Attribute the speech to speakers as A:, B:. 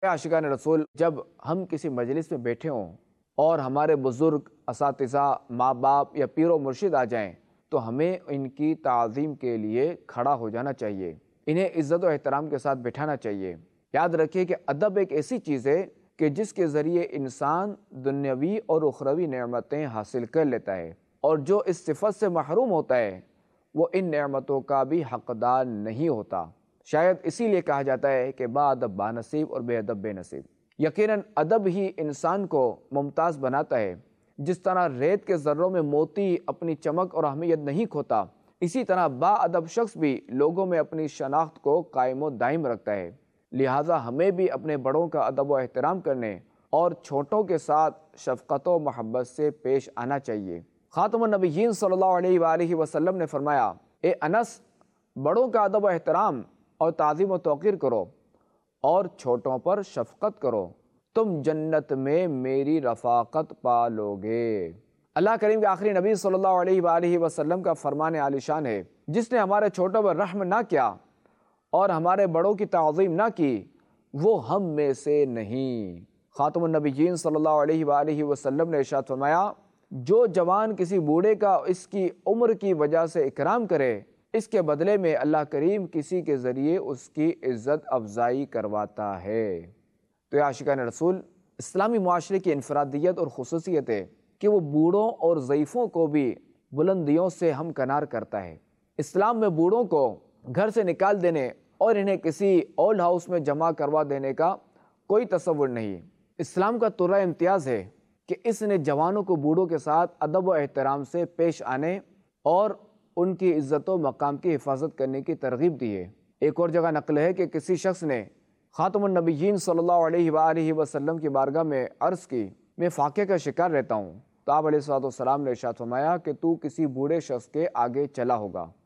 A: عاشقان رسول، جب ہم کسی مجلس میں بیٹھے ہوں اور ہمارے بزرگ، اساتذہ، ماں باپ یا پیر و مرشد آ جائیں تو ہمیں ان کی تعظیم کے لیے کھڑا ہو جانا چاہیے، انہیں عزت و احترام کے ساتھ بٹھانا چاہیے۔ یاد رکھیے کہ ادب ایک ایسی چیز ہے کہ جس کے ذریعے انسان دنیاوی اور اخروی نعمتیں حاصل کر لیتا ہے، اور جو اس صفت سے محروم ہوتا ہے وہ ان نعمتوں کا بھی حقدار نہیں ہوتا۔ شاید اسی لیے کہا جاتا ہے کہ با ادب بانصیب اور بے ادب بے نصیب۔ یقیناً ادب ہی انسان کو ممتاز بناتا ہے۔ جس طرح ریت کے ذروں میں موتی اپنی چمک اور اہمیت نہیں کھوتا، اسی طرح با ادب شخص بھی لوگوں میں اپنی شناخت کو قائم و دائم رکھتا ہے۔ لہٰذا ہمیں بھی اپنے بڑوں کا ادب و احترام کرنے اور چھوٹوں کے ساتھ شفقت و محبت سے پیش آنا چاہیے۔ خاتم النبیین صلی اللہ علیہ وآلہ وسلم نے فرمایا، اے انس، بڑوں کا ادب و احترام اور تعظیم و توقیر کرو اور چھوٹوں پر شفقت کرو، تم جنت میں میری رفاقت پالو گے۔ اللہ کریم کے آخری نبی صلی اللہ علیہ وآلہ وسلم کا فرمان عالی شان ہے، جس نے ہمارے چھوٹوں پر رحم نہ کیا اور ہمارے بڑوں کی تعظیم نہ کی وہ ہم میں سے نہیں۔ خاتم النبیین صلی اللہ علیہ وآلہ وسلم نے ارشاد فرمایا، جو جوان کسی بوڑھے کا اس کی عمر کی وجہ سے اکرام کرے، اس کے بدلے میں اللہ کریم کسی کے ذریعے اس کی عزت افزائی کرواتا ہے۔ تو یہ عاشقان رسول، اسلامی معاشرے کی انفرادیت اور خصوصیت ہے کہ وہ بوڑھوں اور ضعیفوں کو بھی بلندیوں سے ہمکنار کرتا ہے۔ اسلام میں بوڑھوں کو گھر سے نکال دینے اور انہیں کسی اولڈ ہاؤس میں جمع کروا دینے کا کوئی تصور نہیں۔ اسلام کا ترہ امتیاز ہے کہ اس نے جوانوں کو بوڑھوں کے ساتھ ادب و احترام سے پیش آنے اور ان کی عزت و مقام کی حفاظت کرنے کی ترغیب دی ہے۔ ایک اور جگہ نقل ہے کہ کسی شخص نے خاتم النبیین صلی اللہ علیہ وآلہ وسلم کی بارگاہ میں عرض کی، میں فاقے کا شکار رہتا ہوں۔ تو آپ علیہ الصلوۃ والسلام نے ارشاد فرمایا کہ تو کسی بوڑھے شخص کے آگے چلا ہوگا۔